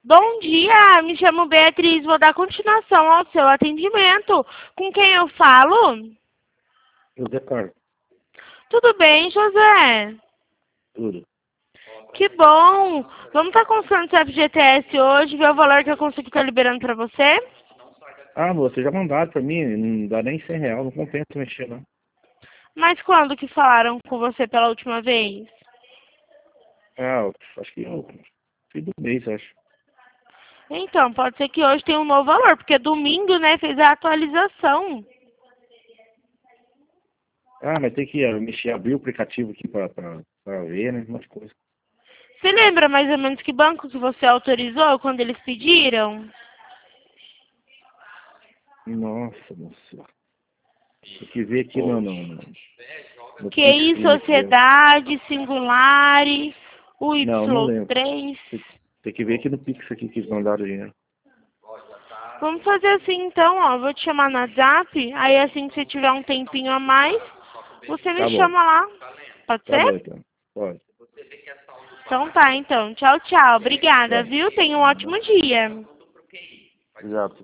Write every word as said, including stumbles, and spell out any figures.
Bom dia, me chamo Beatriz, vou dar continuação ao seu atendimento. Com quem eu falo? José Carlos, Tudo bem, José? tudo. Que bom! Vamos estar consultando o F G T S hoje, ver o valor que eu consigo estar liberando para você? Ah, você já mandaram pra mim, não dá nem cem real, não compensa mexer não. Mas quando que falaram com você pela última vez? Ah, eu acho que eu fim do mês, acho. Então, pode ser que hoje tenha um novo valor, porque domingo, né, fez a atualização. Ah, mas tem que ah, mexer, abrir o aplicativo aqui pra, pra, pra ver, né? Um monte de coisa. Você lembra mais ou menos que banco que você autorizou quando eles pediram? Nossa, moça. Tem que ver aqui no, no, no, no Q Pix I que me meteu. Sociedade, Singulares, o Não, não lembro. Y três. Tem, tem que ver aqui no Pix aqui que eles mandaram o dinheiro. Vamos fazer assim então, ó. Vou te chamar no WhatsApp. Aí assim que você tiver um tempinho a mais, você me Tá bom, chama lá. Pode tá bom ser? então. Pode. Então tá, então. Tchau, tchau. Obrigada, Tchau. viu? Tenha um ótimo dia. Obrigado.